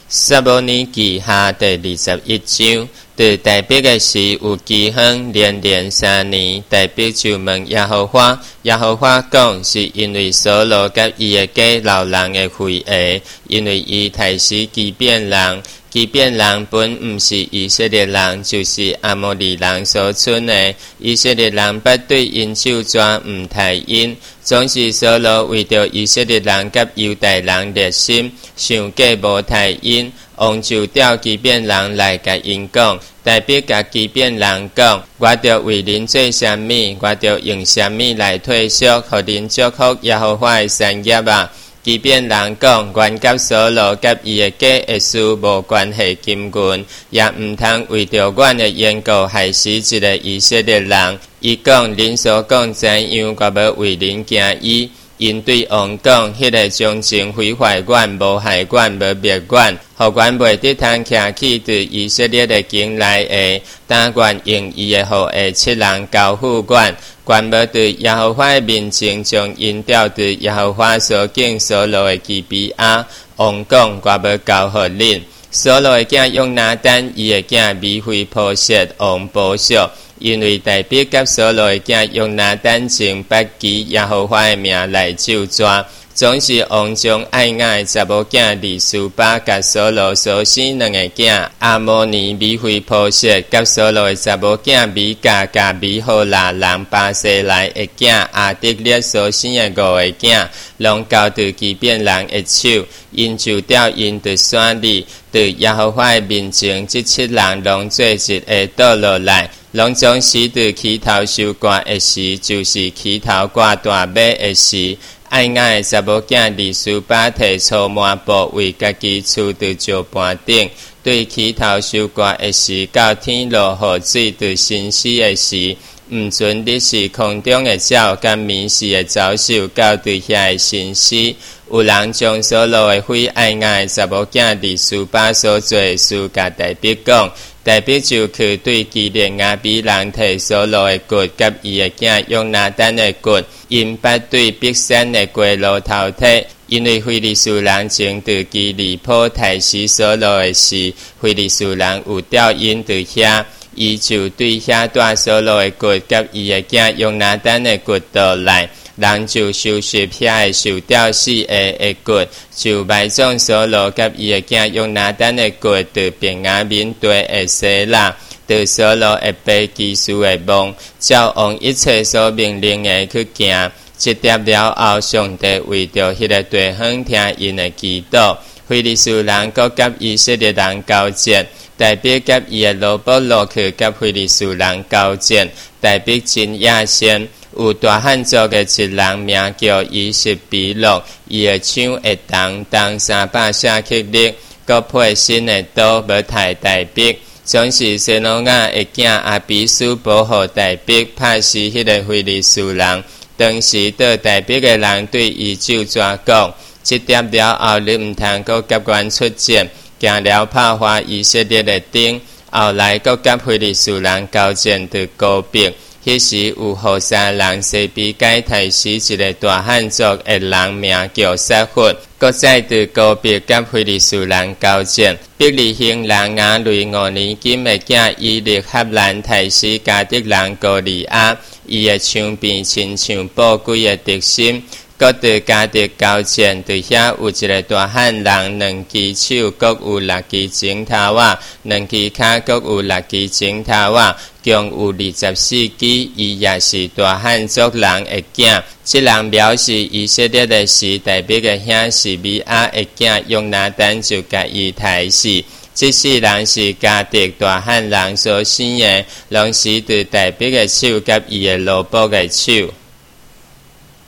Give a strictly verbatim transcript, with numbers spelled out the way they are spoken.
撒母耳记下第二十一章，对代笔的是有饥荒连连三年，代笔就问耶和华，耶和华讲是因为扫罗甲伊的家老人的悔下，因为伊太是欺骗人。欺骗人本不是以色列人，就是阿摩利人所存的。以色列人不对因手抓唔太因，总是扫罗为着以色列人甲犹大人热心，想计无太因，王就调欺骗人来甲因讲，代表甲欺骗人讲，我着为恁做啥物，我着用啥物来退缩，互恁祝福耶和华的产业啊。欺骗人讲，原甲扫罗甲伊的家的事无关系金银，也毋通为着阮的缘故害死一个以色列人。伊讲，恁所讲怎样，我要为恁行医。因对王讲，迄个将情毁坏阮，无害阮，无灭阮，互阮袂得通徛起对以色列的境内的，但愿用伊的好的七人交付阮。阮要对耶和华的面前，将因调对耶和华所敬扫罗的基比亚。王讲，我要交互恁。扫罗的囝用拿单，伊的囝米非波设，王保守。因为代表甲扫罗的囝用拿单前不记耶和华的名来咒抓，总是王将爱雅的查某囝利斯巴甲扫罗所生两个囝阿摩尼米非波设，甲扫罗的查某囝米甲甲米好拉人巴西来的囝阿迪列所生的五个囝，拢交对欺骗人的手，因就调因的选里，对耶和华的面前，这七人拢做一个倒落来。拢将时对起头收割的时，就是起头挂大马的时。爱雅的查某囝利斯巴摕粗麻布为家己厝的石盘顶，对起头收割的时，到天落雨水对新死的时，毋准你是空中的鸟，甲眠时的走兽，到对遐的新死。有人将扫罗的非爱雅的查某囝利斯巴所做的事，甲代表讲。代表就去对基列雅比人摕扫罗的骨，甲伊的囝用拿单的骨，因不对北山的过路头体，因为非利士人前对基利坡杀死扫罗的时，非利士人有调因对遐，伊就对遐带扫罗的骨，甲伊的囝用拿单的骨倒来。人就收拾遐的受吊死的的骨，就埋葬扫罗甲伊的囝用拿单的骨，对便雅悯地的西拉，对扫罗的爸基书的梦，照王一切所命令的去行。一碟了后，上帝为着迄个地方听因的祈祷。非利士人搁甲以色列人交战，代表甲伊的罗波落去甲非利士人交战，代表真亚先。有大汉族的一人名叫以实比洛，伊的枪会动动三百舍克力，搁配新的刀，要太代表。总是西罗亚的囝阿比斯保护代表，拍死迄个非利士人。当时对代表的人对伊就抓讲，这点了后，你毋通搁甲阮出战，行了拍花以色列的顶，后来搁甲非利士人交战对高壁。迄时有何沙人西比该提死一个大汉族的人名叫撒弗，搁再对高壁甲非利士人交战。比利兴人雅雷五年金的囝伊利合兰提死迦得人高利亚，伊的枪边亲像宝贵的特心。搁对迦得交战，对遐有一个大汉人，两只手各有六支指头仔，两只骹各有六支指头仔，共有二十四支。伊也是大汉族人的囝。这人描示以色列的时，代表的遐是米亚的囝，用拿单就甲伊杀死。这世人是迦得大汉人所生的，拢是对代表的手甲伊的罗卜的手。